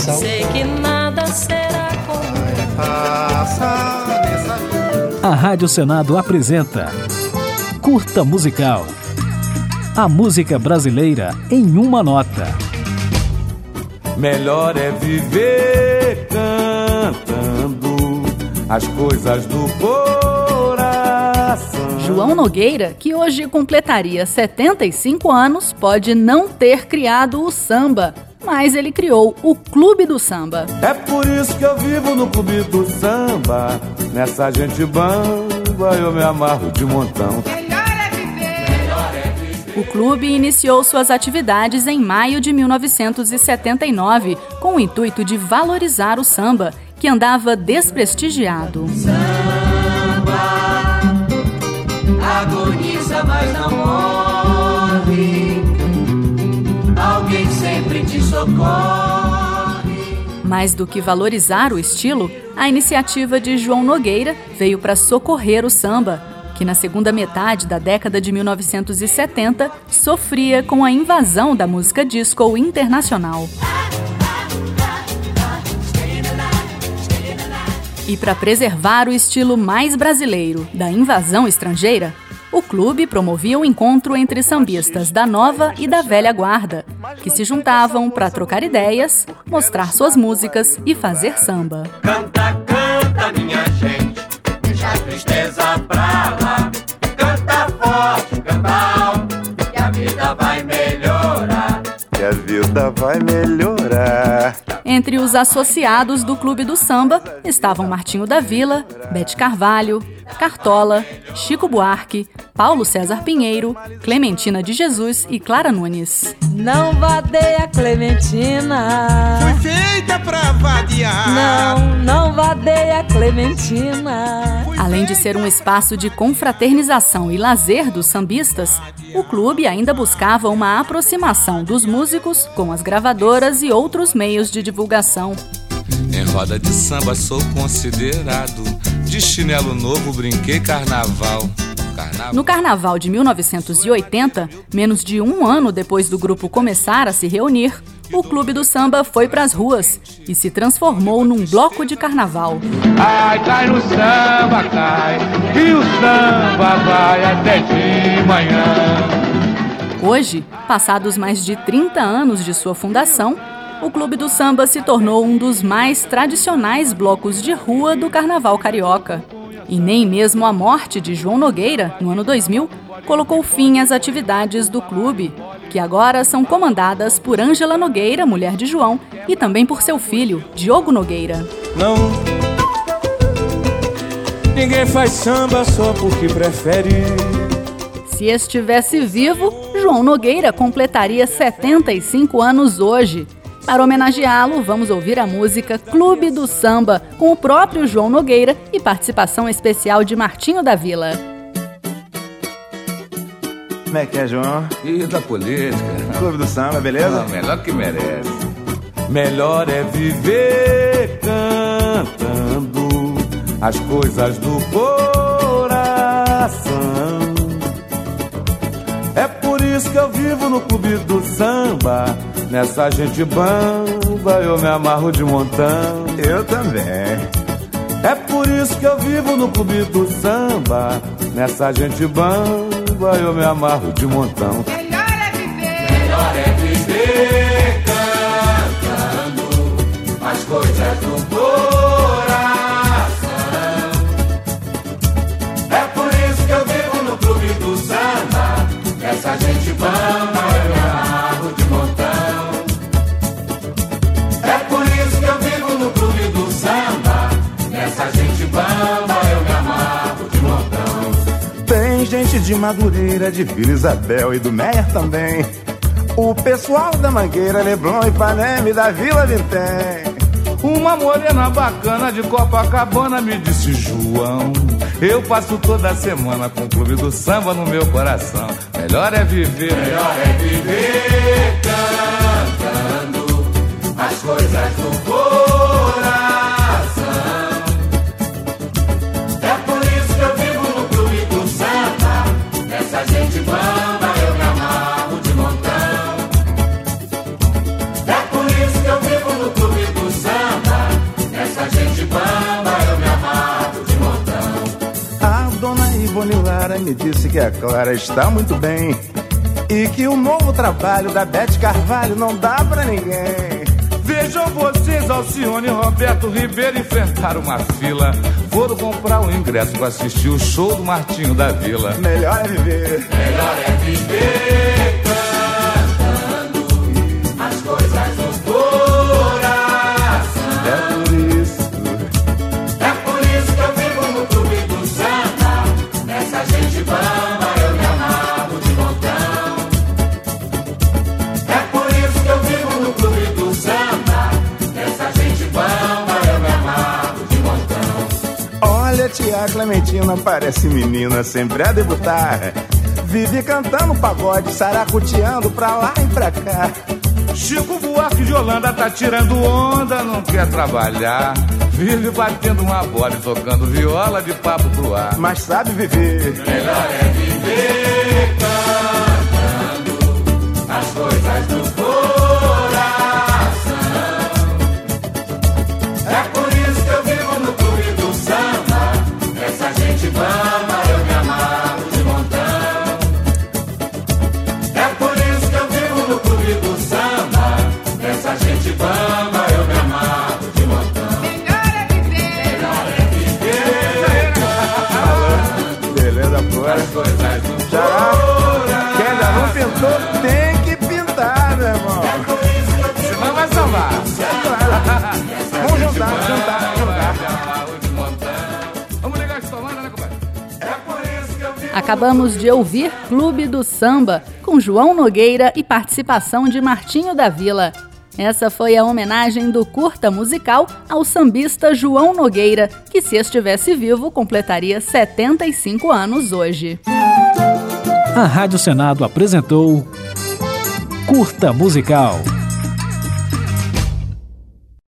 coração. Sei que nada será como A Rádio Senado apresenta Curta Musical. A música brasileira em uma nota. Melhor é viver cantando as coisas do coração. João Nogueira, que hoje completaria 75 anos, pode não ter criado o samba, mas ele criou o Clube do Samba. É por isso que eu vivo no Clube do Samba. Nessa gente bamba eu me amarro de montão. O clube iniciou suas atividades em maio de 1979, com o intuito de valorizar o samba, que andava desprestigiado. Samba agoniza, mas não morre. Alguém sempre te socorre. Mais do que valorizar o estilo, a iniciativa de João Nogueira veio para socorrer o samba, que na segunda metade da década de 1970 sofria com a invasão da música disco internacional. E para preservar o estilo mais brasileiro da invasão estrangeira, o clube promovia o encontro entre sambistas da nova e da velha guarda, que se juntavam para trocar ideias, mostrar suas músicas e fazer samba. Canta, canta, minha gente, deixa a tristeza pra lá. Canta forte, canta alto, que a vida vai melhorar. Que a vida vai melhorar. Entre os associados do Clube do Samba estavam Martinho da Vila, Bete Carvalho, Cartola, Chico Buarque, Paulo César Pinheiro, Clementina de Jesus e Clara Nunes. Não vadeia, Clementina. Fui feita pra vadiar. Não vadeia, Clementina. Além de ser um espaço de confraternização e lazer dos sambistas, o clube ainda buscava uma aproximação dos músicos com as gravadoras e outros meios de divulgação. Em roda de samba sou considerado, de chinelo novo brinquei carnaval. No carnaval de 1980, menos de um ano depois do grupo começar a se reunir, o Clube do Samba foi para as ruas e se transformou num bloco de carnaval. Ai, cai no samba, cai, e o samba vai até de manhã. Hoje, passados mais de 30 anos de sua fundação, o Clube do Samba se tornou um dos mais tradicionais blocos de rua do carnaval carioca. E nem mesmo a morte de João Nogueira, no ano 2000, colocou fim às atividades do clube, que agora são comandadas por Ângela Nogueira, mulher de João, e também por seu filho, Diogo Nogueira. Não, ninguém faz samba só porque prefere. Se estivesse vivo, João Nogueira completaria 75 anos hoje. Para homenageá-lo, vamos ouvir a música Clube do Samba, com o próprio João Nogueira e participação especial de Martinho da Vila. Como é que é, João? E da política? Clube do Samba, beleza? Não, melhor que merece. Melhor é viver cantando as coisas do coração. É por isso que eu vivo no Clube do Samba. Nessa gente bamba eu me amarro de montão. Eu também. É por isso que eu vivo no Clube do Samba. Nessa gente bamba eu me amarro de montão. Melhor é viver cantando as coisas do coração. É por isso que eu vivo no Clube do Samba. Nessa gente bamba eu me amarro de montão. Essa gente bamba, eu me amarro de montão. Tem gente de Madureira, de Vila Isabel e do Meia também. O pessoal da Mangueira, Leblon, Ipanema e da Vila Vintém. Uma morena bacana de Copacabana me disse: João, eu passo toda semana com o Clube do Samba no meu coração. Melhor é viver cantando as coisas do coração. É por isso que eu vivo no Clube do Samba. Essa gente bamba, eu me amarro de montão. É por isso que eu vivo no Clube do cunhada me disse que a Clara está muito bem e que o novo trabalho da Bete Carvalho não dá pra ninguém. Vejam vocês, Alcione e Roberto Ribeiro enfrentaram uma fila. Foram comprar um ingresso pra assistir o show do Martinho da Vila. Melhor é viver. Melhor é viver cantando as coisas do coração. É por isso que eu vivo no clube do samba. Nessa gente bamba eu me amarro de montão. É por isso que eu vivo no clube do samba. Nessa gente bamba eu me amarro de montão. Olha, tia Clementina parece menina sempre a debutar. Vive cantando pagode, saracuteando pra lá e pra cá. Chico Buarque de Holanda tá tirando onda, não quer trabalhar. Vive batendo uma bola e tocando viola de papo pro ar. Mas sabe viver. Melhor é viver cantando as coisas do coração. É por isso que eu vivo no clube do samba. Essa gente bamba eu me amarro de montão. É por isso que eu vivo no clube do samba. Essa gente bamba eu me amarro de montão. Melhor é viver cantando Beleza, pura. as coisas do Quem ainda não pintou tem que pintar, meu irmão. Senão vai salvar. Vamos juntar. Vamos ligar essa tomada, né, compadre? Acabamos de ouvir Clube do Samba, com João Nogueira e participação de Martinho da Vila. Essa foi a homenagem do curta musical ao sambista João Nogueira, que se estivesse vivo completaria 75 anos hoje. A Rádio Senado apresentou Curta Musical.